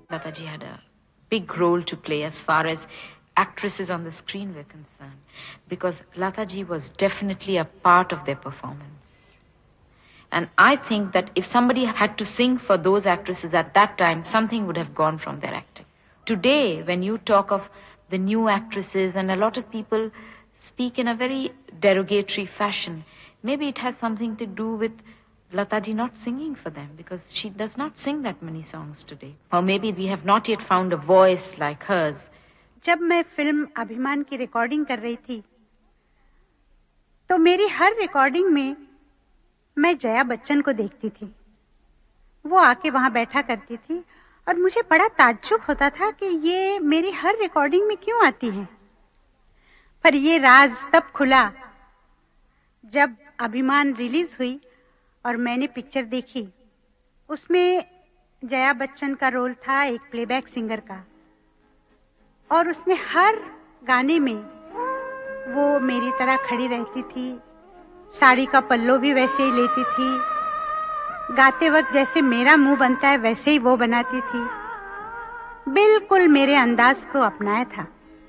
Lata ji had a big role to play as far as actresses on the screen were concerned, because Lata ji was definitely a part of their performance. And I think that if somebody had to sing for those actresses at that time, something would have gone from their acting. Today, when you talk of the new actresses, and a lot of people speak in a very derogatory fashion, maybe it has something to do with Lata ji not singing for them, because she does not sing that many songs today. Or maybe we have not yet found a voice like hers. जब मैं film अभिमान की recording कर रही थी, तो मेरी हर recording में मैं जया बच्चन को देखती थी. वो आके वहां बैठा करती थी और मुझे बड़ा ताज्जुब होता था कि ये मेरी हर रिकॉर्डिंग में क्यों आती हैं. पर ये राज तब खुला जब अभिमान रिलीज हुई और मैंने पिक्चर देखी. उसमें जया बच्चन का रोल था एक प्लेबैक सिंगर का, और उसने हर गाने में वो मेरी तरह खड़ी रहती थी. साड़ी का पल्लो भी वैसे ही लेती थी. गाते वक्त जैसे मेरा मुंह बनता है वैसे ही वो बनाती थी. बिल्कुल मेरे अंदाज को अपनाया था.